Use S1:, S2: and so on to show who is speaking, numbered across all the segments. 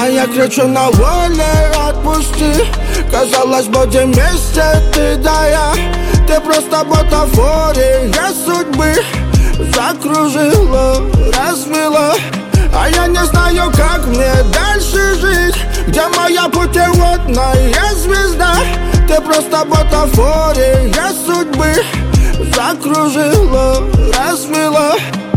S1: А я кричу на воле, отпусти. Казалось, будем вместе, ты да я. Ты просто бутафория судьбы. Закружила, развела. А я не знаю, как мне дальше жить. Где моя путеводная звезда? Ты просто бутафория судьбы. Закружила, развела.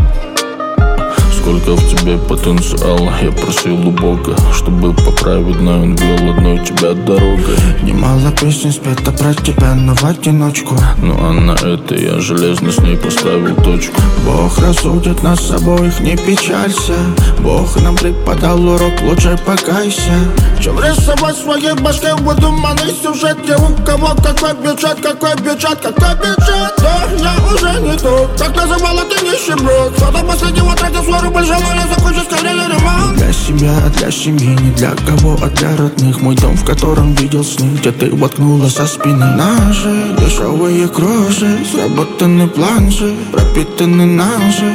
S2: Сколько в тебе потенциала, я просил у Бога, чтобы поправить, но он вел одной тебя дорогой.
S1: Немало песен спета про тебя, но в одиночку.
S2: Ну а на это я железно с ней поставил точку.
S1: Бог рассудит нас обоих, не печалься. Бог нам преподал урок, лучше покайся. Чем рисовать в своей башке выдуманный сюжет. Где у кого какой бюджет, какой бюджет, какой бюджет. Да, я уже не тот, как называла ты нищеброд. Что-то последнего тратил свой рубль, желая закончить скорее ремонт. Для себя, для семьи, не для кого, а для родных. Мой дом, в котором видел сны, где ты воткнула со спины ножи. Дешевые кроши, сработанный план же, пропитанный ножи.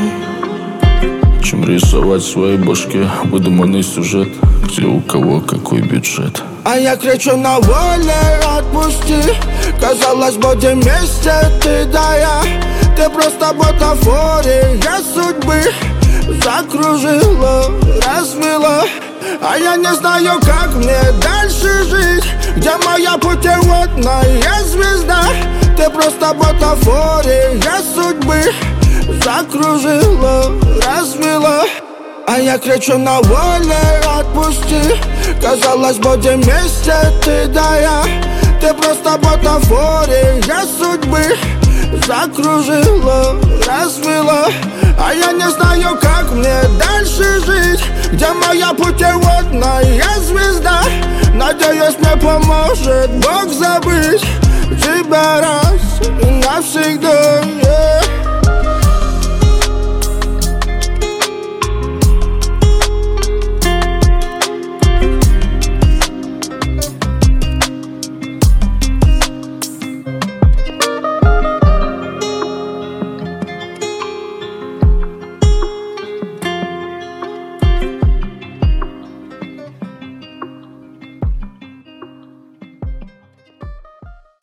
S2: Чем рисовать в своей башке выдуманный сюжет, где у кого какой бюджет.
S1: А я кричу на воле, отпусти. Казалось, будем вместе, ты да я. Ты просто бутафория судьбы. Закружила, развела. А я не знаю, как мне дальше жить. Где моя путеводная звезда? Ты просто бутафория судьбы. Закружила, развела. А я кричу на воле, отпусти. Казалось, будем вместе, ты да я. Ты просто бутафория судьбы. Закружила, развела. А я не знаю, как мне дальше жить. Где моя путеводная звезда? Надеюсь, мне поможет Бог забыть тебя раз и навсегда, yeah.